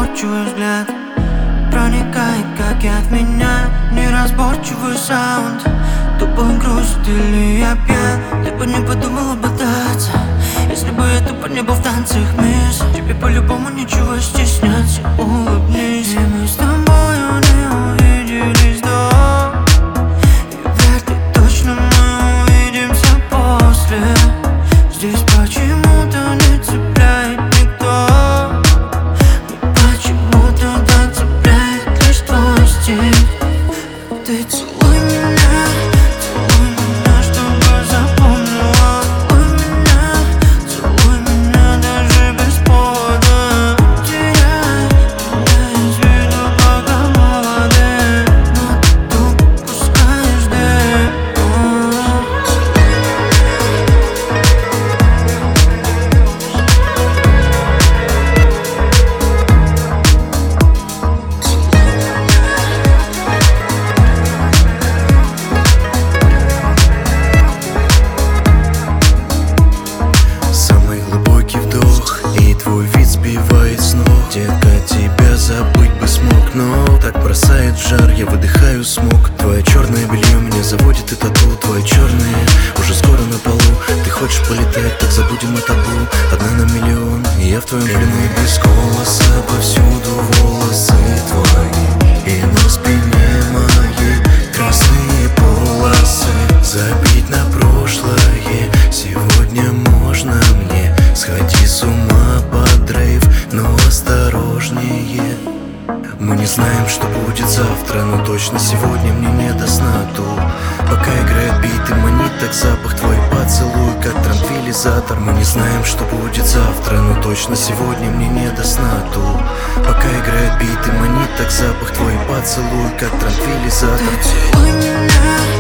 неразборчивый взгляд проникает, как яд в меня. Неразборчивый саунд, тупо грустит или я пьян. Ты бы не подумала бодаться, если бы я тупо не был в танцах, мисс. Тебе по-любому нечего стесняться, улыбнись. И мы с тобою не увиделись до, и вряд ли точно мы увидимся после. Здесь почему-то не цепляет никто, но почему-то да цепляет лишь твой стиль. Ты целуй меня, чтобы запомнила. Целуй меня даже без повода. Теряй меня из виду, пока молодые, но ты упускаешь дым. Самый глубокий вдох, и твой вид сбивает с ног. Детка, тебя забыть бы смог, но так бросает в жар, я выдыхаю смог. Твое черное белье меня заводит и тату. Твои черные уже скоро на полу. Ты хочешь полетать, так забудем о табу. Одна на миллион, и я в твоем плену. Без голоса повсюду волосы твои, и на спине моей красные полосы. Забить на прошлое сегодня можно мне. Сходи с ума под рейв, но осторожнее. Мы не знаем, что будет завтра, но точно сегодня мне не до сна тут. Пока играет бит и манит так запах твой поцелуй, как транквилизатор. Мы не знаем, что будет завтра, но точно сегодня мне не до сна тут. Пока играет бит и манит так запах твой поцелуй, как транквилизатор. Ты целуй меня.